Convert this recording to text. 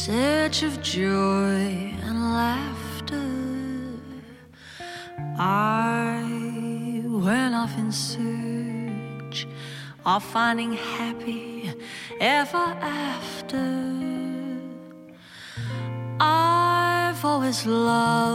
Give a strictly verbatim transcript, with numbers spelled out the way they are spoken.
search of joy and laughter, I went off in search of finding happy ever after. I've always loved